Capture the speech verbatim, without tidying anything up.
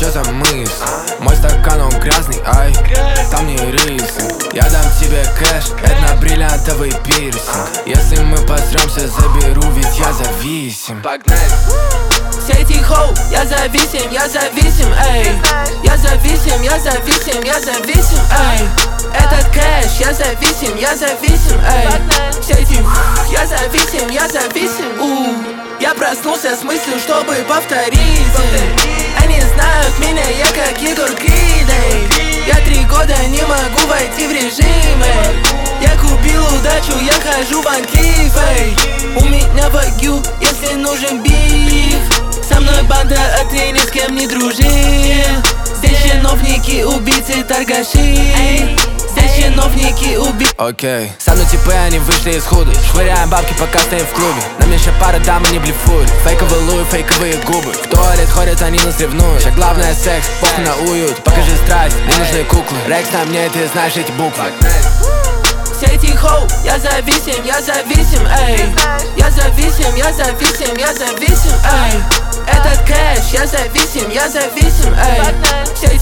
чё за мысль? Мой стакан, он грязный, ай, там не рыси. Я дам тебе кэш, это на бриллиантовый пирсинг. Если мы посремся, заберу, ведь я зависим. Погнали! Сети хоу, я зависим, я зависим, эй. Я зависим, я зависим, я зависим, эй. Этот кэш, я зависим, я зависим, эй. Сети, я зависим, я зависим, у. Я проснулся с мыслью, чтобы повторить. Они знают меня, я как Егор Крид, эй. Я три года не могу войти в режим, эй. Я купил удачу, я хожу в анклив, эй. У меня вагю, если нужен биф. Со мной банда, а ты ни с кем не дружи. Здесь чиновники, убийцы, торгаши. Здесь чиновники, убийцы. Окей, okay. Со мной типы, они вышли из худы. Швыряем бабки, пока стоим в клубе. На мне еще пара дам, и не блефуют. Фейковый луи, фейковые губы. В туалет ходят, они нас ревнуют. Сейчас главное секс, похуй на уют. Покажи страсть, не нужны куклы. Рекс на мне, ты знаешь эти буквы. Сети хоу, я зависим, я зависим, эй. Я зависим, я зависим, я зависим, эй. Этот кэш, я зависим, я зависим, эй.